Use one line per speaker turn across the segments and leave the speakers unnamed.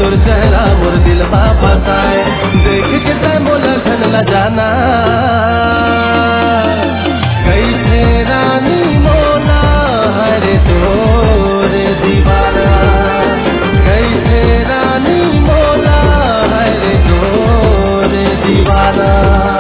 तोर चेहरा मोर दिल बताए देख के तै मोला घन ल जाना कैसे रानी मोला हरे तोर दीवाना कैसे रानी मोला हरे तोर दीवाना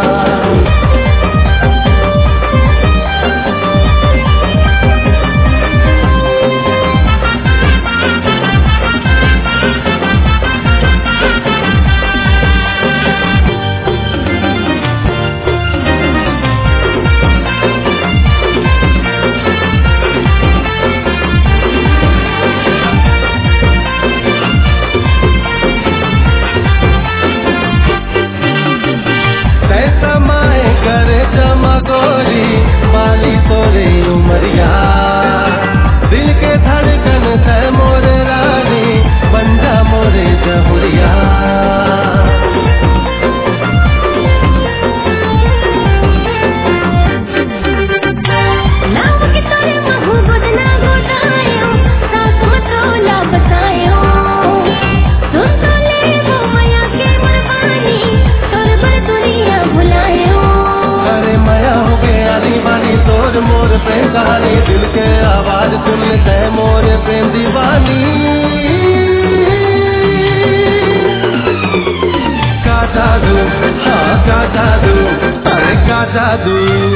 बाली तोरे उमरिया दिल के धड़कन तै मोरे रानी बंजा मोरे जहुरिया मोर प्रेम कहानी दिल के आवाज सुन ले मोर प्रेम दीवानी का जादू हाँ का जादू अरे का जादू